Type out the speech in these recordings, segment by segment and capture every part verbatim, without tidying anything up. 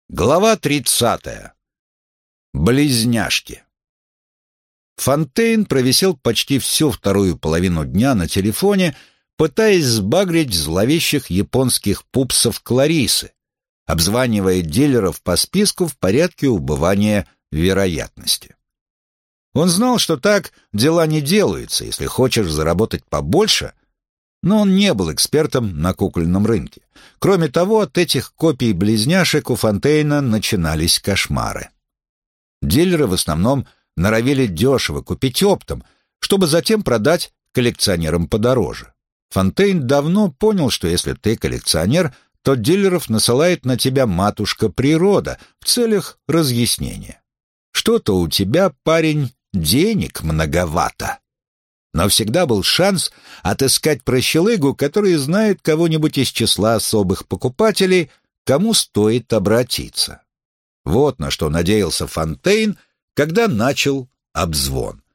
Глава тридцатая. Близняшки. Фонтейн провисел почти всю вторую половину дня на телефоне, пытаясь сбагрить зловещих японских пупсов Кларисы, обзванивая дилеров по списку в порядке убывания вероятности. Он знал, что так дела не делаются, если хочешь заработать побольше, но он не был экспертом на кукольном рынке. Кроме того, от этих копий-близняшек у Фонтейна начинались кошмары. Дилеры в основном норовили дешево купить оптом, чтобы затем продать коллекционерам подороже. Фонтейн давно понял, что если ты коллекционер, то дилеров насылает на тебя матушка природа в целях разъяснения. Что-то у тебя, парень, денег многовато. Но всегда был шанс отыскать прощелыгу, который знает кого-нибудь из числа особых покупателей, кому стоит обратиться. Вот на что надеялся Фонтейн, когда начал обзвон.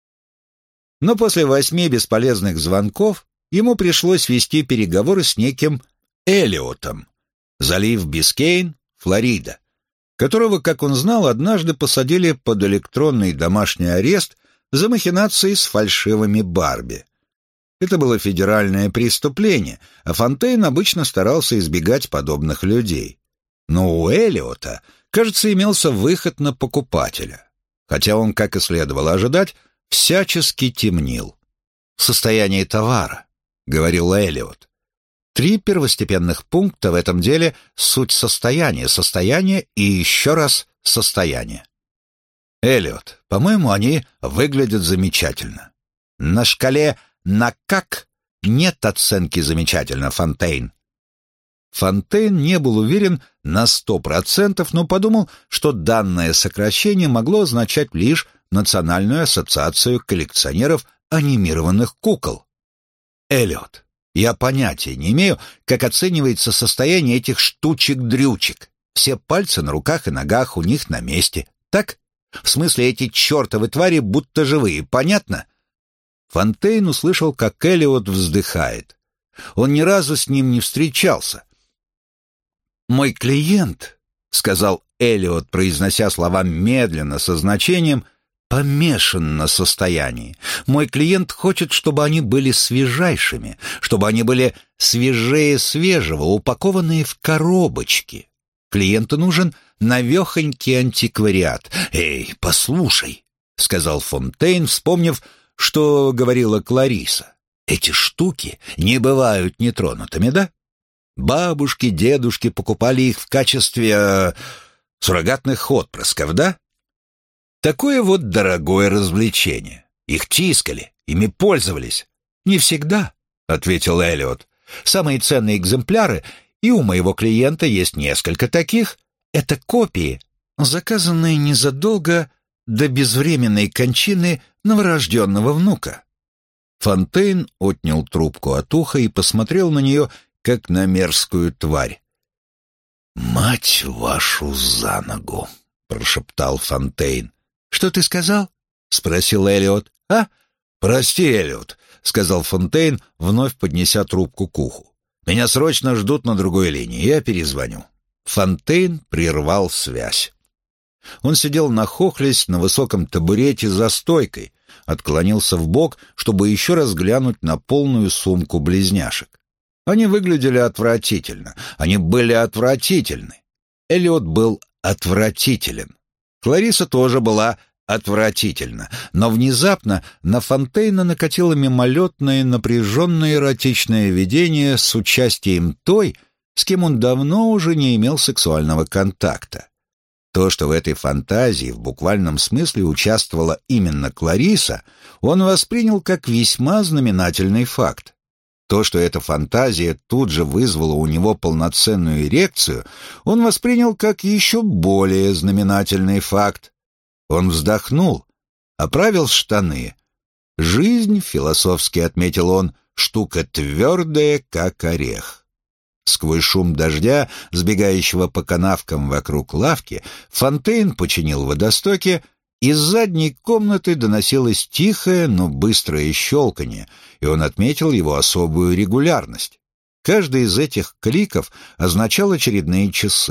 Но после восьми бесполезных звонков ему пришлось вести переговоры с неким Эллиотом, залив Бискейн, Флорида, которого, как он знал, однажды посадили под электронный домашний арест за махинации с фальшивыми Барби. Это было федеральное преступление, а Фонтейн обычно старался избегать подобных людей. Но у Эллиота, кажется, имелся выход на покупателя, хотя он, как и следовало ожидать, всячески темнил. «Состояние товара», — говорил Эллиот. Три первостепенных пункта в этом деле — суть состояния, состояние и еще раз состояние. Эллиот, по-моему, они выглядят замечательно. На шкале «на как» нет оценки «замечательно», Фонтейн. Фонтейн не был уверен на сто процентов, но подумал, что данное сокращение могло означать лишь Национальную ассоциацию коллекционеров анимированных кукол. Эллиот, я понятия не имею, как оценивается состояние этих штучек-дрючек. Все пальцы на руках и ногах у них на месте, так? В смысле, эти чертовы твари будто живые, понятно? Фонтейн услышал, как Эллиот вздыхает. Он ни разу с ним не встречался. «Мой клиент», — сказал Эллиот, произнося слова медленно, со значением, «помешан на состоянии. Мой клиент хочет, чтобы они были свежайшими, чтобы они были свежее свежего, упакованные в коробочки. Клиенту нужен навехонький антиквариат. «Эй, послушай», — сказал Фонтейн, вспомнив, что говорила Клариса. «Эти штуки не бывают нетронутыми, да? Бабушки, дедушки покупали их в качестве э, суррогатных отпрысков, да? Такое вот дорогое развлечение. Их тискали, ими пользовались». «Не всегда», — ответил Эллиот. «Самые ценные экземпляры, и у моего клиента есть несколько таких, это копии, заказанные незадолго до безвременной кончины новорожденного внука». Фонтейн отнял трубку от уха и посмотрел на нее, как на мерзкую тварь. «Мать вашу за ногу!» — прошептал Фонтейн. «Что ты сказал?» — спросил Эллиот. «А?» «Прости, Эллиот», — сказал Фонтейн, вновь поднеся трубку к уху. «Меня срочно ждут на другой линии, я перезвоню». Фонтейн прервал связь. Он сидел нахохлясь на высоком табурете за стойкой, отклонился вбок, чтобы еще раз глянуть на полную сумку близняшек. Они выглядели отвратительно, они были отвратительны. Эллиот был отвратителен. Клариса тоже была отвратительна, но внезапно на Фонтейна накатило мимолетное напряженное эротичное видение с участием той, с кем он давно уже не имел сексуального контакта. То, что в этой фантазии в буквальном смысле участвовала именно Клариса, он воспринял как весьма знаменательный факт. То, что эта фантазия тут же вызвала у него полноценную эрекцию, он воспринял как еще более знаменательный факт. Он вздохнул, оправил штаны. «Жизнь», — философски отметил он, — «штука твердая, как орех». Сквозь шум дождя, сбегающего по канавкам вокруг лавки, Фонтейн починил водостоки. Из задней комнаты доносилось тихое, но быстрое щелканье, и он отметил его особую регулярность. Каждый из этих кликов означал очередные часы.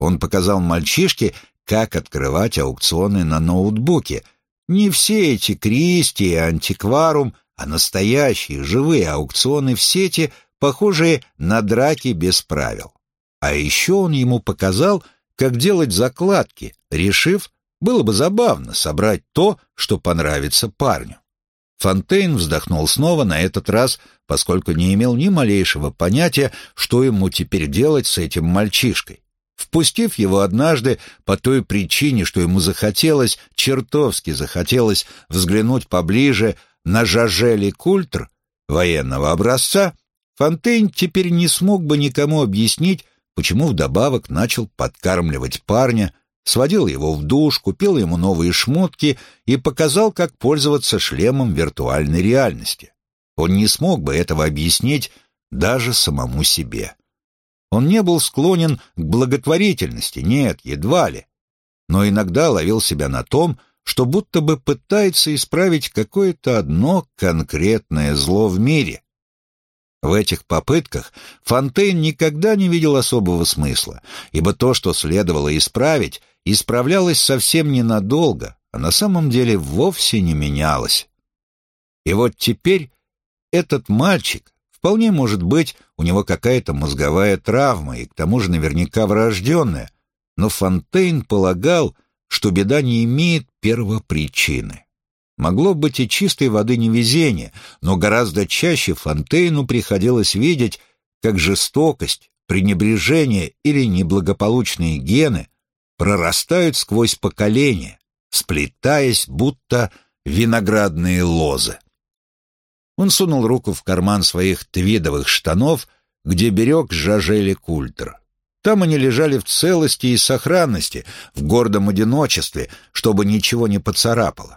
Он показал мальчишке, как открывать аукционы на ноутбуке. Не все эти Кристи и Антикварум, а настоящие живые аукционы в сети, похожие на драки без правил. А еще он ему показал, как делать закладки, решив, было бы забавно собрать то, что понравится парню. Фонтейн вздохнул снова, на этот раз, поскольку не имел ни малейшего понятия, что ему теперь делать с этим мальчишкой. Впустив его однажды по той причине, что ему захотелось, чертовски захотелось взглянуть поближе на Жажели Культр военного образца, Фонтейн теперь не смог бы никому объяснить, почему вдобавок начал подкармливать парня, сводил его в душ, купил ему новые шмотки и показал, как пользоваться шлемом виртуальной реальности. Он не смог бы этого объяснить даже самому себе. Он не был склонен к благотворительности, нет, едва ли, но иногда ловил себя на том, что будто бы пытается исправить какое-то одно конкретное зло в мире. В этих попытках Фонтейн никогда не видел особого смысла, ибо то, что следовало исправить, исправлялось совсем ненадолго, а на самом деле вовсе не менялось. И вот теперь этот мальчик, вполне может быть, у него какая-то мозговая травма, и к тому же наверняка врожденная, но Фонтейн полагал, что беда не имеет первопричины. Могло быть и чистой воды невезение, но гораздо чаще Фонтейну приходилось видеть, как жестокость, пренебрежение или неблагополучные гены прорастают сквозь поколения, сплетаясь, будто виноградные лозы. Он сунул руку в карман своих твидовых штанов, где берег Жажели Культр. Там они лежали в целости и сохранности, в гордом одиночестве, чтобы ничего не поцарапало.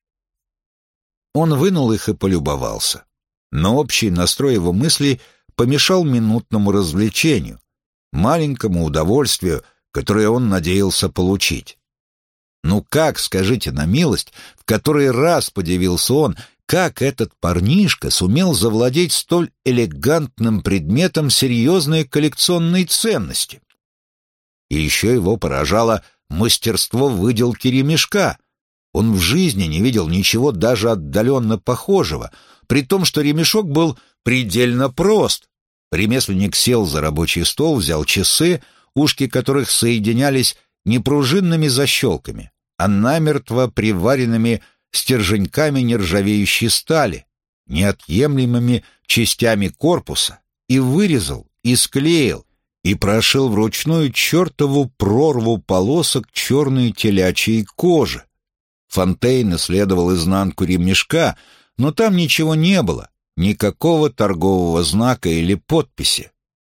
Он вынул их и полюбовался. Но общий настрой его мыслей помешал минутному развлечению, маленькому удовольствию, которое он надеялся получить. Ну как, скажите на милость, в который раз подивился он, как этот парнишка сумел завладеть столь элегантным предметом серьезной коллекционной ценности? И еще его поражало мастерство выделки ремешка. Он в жизни не видел ничего даже отдаленно похожего, при том, что ремешок был предельно прост. Ремесленник сел за рабочий стол, взял часы, ушки которых соединялись не пружинными защелками, а намертво приваренными стерженьками нержавеющей стали, неотъемлемыми частями корпуса, и вырезал, и склеил, и прошил вручную чертову прорву полосок черной телячьей кожи. Фонтейн исследовал изнанку ремешка, но там ничего не было, никакого торгового знака или подписи.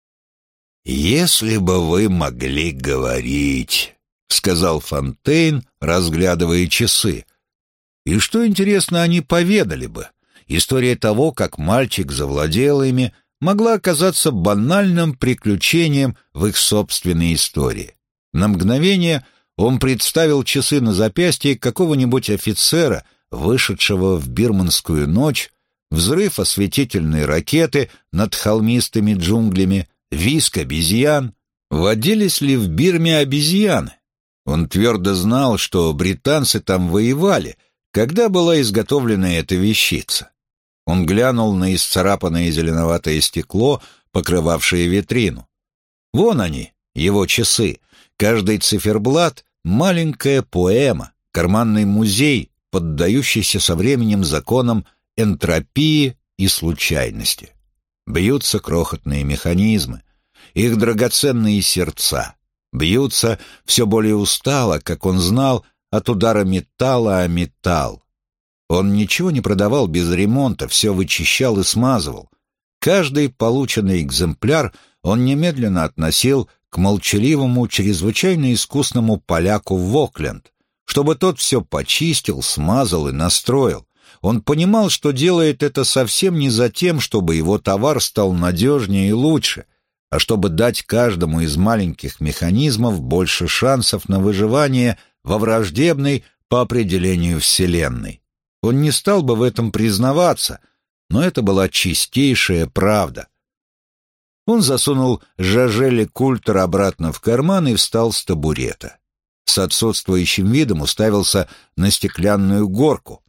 «Если бы вы могли говорить», — сказал Фонтейн, разглядывая часы. И что, интересно, они поведали бы? История того, как мальчик завладел ими, могла оказаться банальным приключением в их собственной истории. На мгновение он представил часы на запястье какого-нибудь офицера, вышедшего в бирманскую ночь, взрыв осветительной ракеты над холмистыми джунглями, визг обезьян. Водились ли в Бирме обезьяны? Он твердо знал, что британцы там воевали, когда была изготовлена эта вещица. Он глянул на исцарапанное зеленоватое стекло, покрывавшее витрину. Вон они, его часы. Каждый циферблат — маленькая поэма, карманный музей, поддающийся со временем законам энтропии и случайности. Бьются крохотные механизмы, их драгоценные сердца. Бьются все более устало, как он знал, от удара металла о металл. Он ничего не продавал без ремонта, все вычищал и смазывал. Каждый полученный экземпляр он немедленно относил к молчаливому, чрезвычайно искусному поляку в Окленд, чтобы тот все почистил, смазал и настроил. Он понимал, что делает это совсем не за тем, чтобы его товар стал надежнее и лучше, а чтобы дать каждому из маленьких механизмов больше шансов на выживание во враждебной по определению Вселенной. Он не стал бы в этом признаваться, но это была чистейшая правда. Он засунул Жажели Культер обратно в карман и встал с табурета. С отсутствующим видом уставился на стеклянную горку.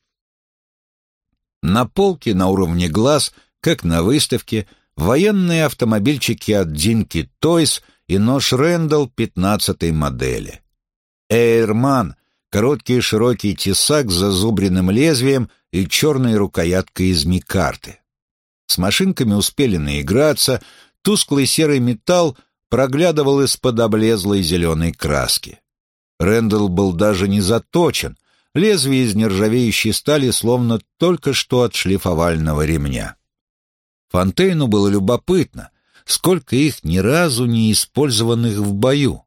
На полке на уровне глаз, как на выставке, военные автомобильчики от Динки Тойс и нож Рэндалл пятнадцатой модели. Эйрман, короткий широкий тесак с зазубренным лезвием и черной рукояткой из микарты. С машинками успели наиграться, тусклый серый металл проглядывал из-под облезлой зеленой краски. Рэндалл был даже не заточен, лезвие из нержавеющей стали словно только что от шлифовального ремня. Фонтейну было любопытно, сколько их ни разу не использованных в бою.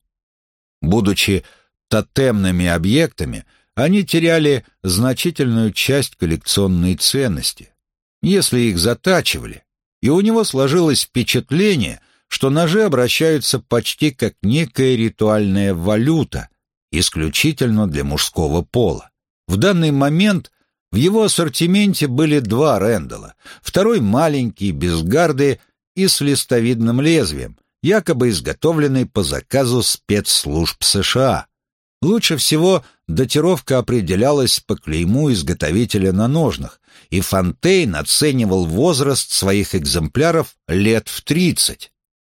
Будучи тотемными объектами, они теряли значительную часть коллекционной ценности, если их затачивали, и у него сложилось впечатление, что ножи обращаются почти как некая ритуальная валюта, исключительно для мужского пола. В данный момент в его ассортименте были два Рэндалла, второй маленький, без гарды и с листовидным лезвием, якобы изготовленный по заказу спецслужб США. Лучше всего датировка определялась по клейму изготовителя на ножнах, и Фонтейн оценивал возраст своих экземпляров лет в тридцать.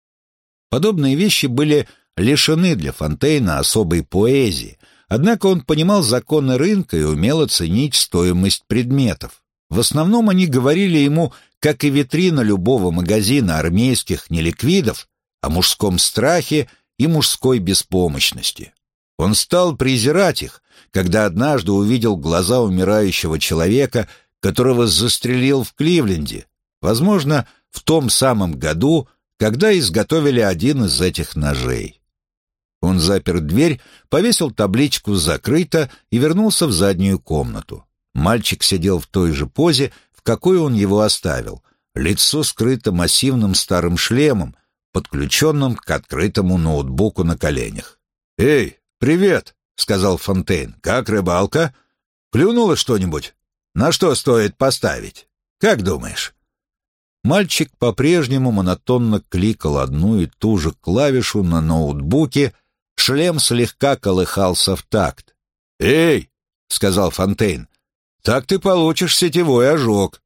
Подобные вещи были лишены для Фонтейна особой поэзии, однако он понимал законы рынка и умел оценить стоимость предметов. В основном они говорили ему, как и витрина любого магазина армейских неликвидов, о мужском страхе и мужской беспомощности. Он стал презирать их, когда однажды увидел глаза умирающего человека, которого застрелил в Кливленде, возможно, в том самом году, когда изготовили один из этих ножей. Он запер дверь, повесил табличку «Закрыто» и вернулся в заднюю комнату. Мальчик сидел в той же позе, в какой он его оставил, лицо скрыто массивным старым шлемом, подключенным к открытому ноутбуку на коленях. «Эй, привет!» — сказал Фонтейн. «Как рыбалка? Клюнуло что-нибудь? На что стоит поставить? Как думаешь?» Мальчик по-прежнему монотонно кликал одну и ту же клавишу на ноутбуке, шлем слегка колыхался в такт. «Эй!» — сказал Фонтейн. «Так ты получишь сетевой ожог».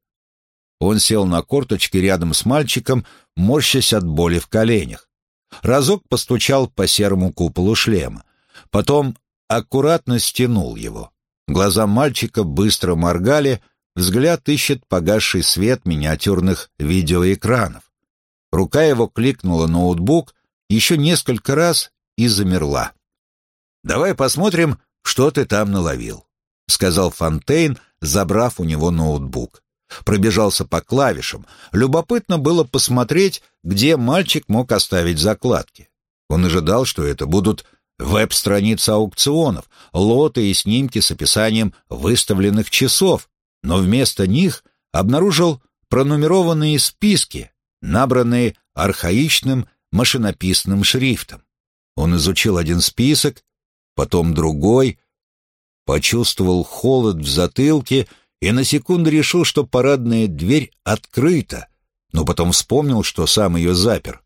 Он сел на корточки рядом с мальчиком, морщась от боли в коленях. Разок постучал по серому куполу шлема. Потом аккуратно стянул его. Глаза мальчика быстро моргали, взгляд ищет погасший свет миниатюрных видеоэкранов. Рука его кликнула ноутбук еще несколько раз и замерла. «Давай посмотрим, что ты там наловил», — сказал Фонтейн, забрав у него ноутбук. Пробежался по клавишам. Любопытно было посмотреть, где мальчик мог оставить закладки. Он ожидал, что это будут веб-страницы аукционов, лоты и снимки с описанием выставленных часов, но вместо них обнаружил пронумерованные списки, набранные архаичным машинописным шрифтом. Он изучил один список, потом другой, почувствовал холод в затылке и на секунду решил, что парадная дверь открыта, но потом вспомнил, что сам ее запер.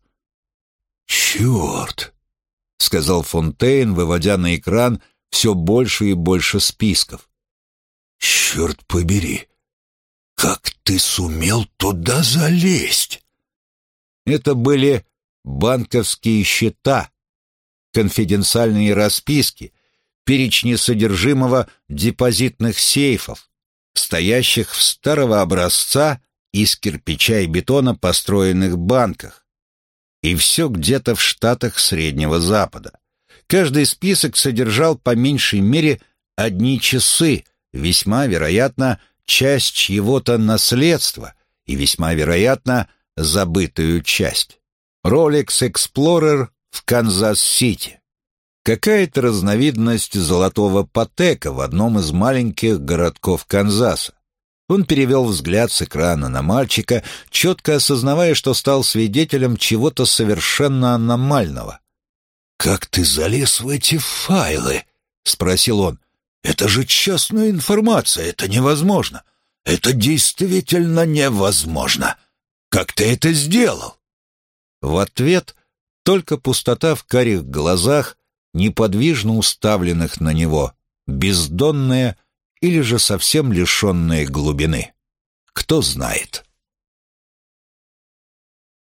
«Черт!» — сказал Фонтейн, выводя на экран все больше и больше списков. «Черт побери! Как ты сумел туда залезть?» Это были банковские счета, конфиденциальные расписки, перечни содержимого депозитных сейфов, стоящих в старого образца из кирпича и бетона построенных банках. И все где-то в штатах Среднего Запада. Каждый список содержал по меньшей мере одни часы, весьма вероятно, часть чьего-то наследства и весьма вероятно, забытую часть. Rolex Explorer в Канзас-Сити. Какая-то разновидность золотого Патека в одном из маленьких городков Канзаса. Он перевел взгляд с экрана на мальчика, четко осознавая, что стал свидетелем чего-то совершенно аномального. «Как ты залез в эти файлы?» — спросил он. «Это же частная информация, это невозможно. Это действительно невозможно. Как ты это сделал?» В ответ только пустота в карих глазах, неподвижно уставленных на него, бездонная или же совсем лишенная глубины. Кто знает.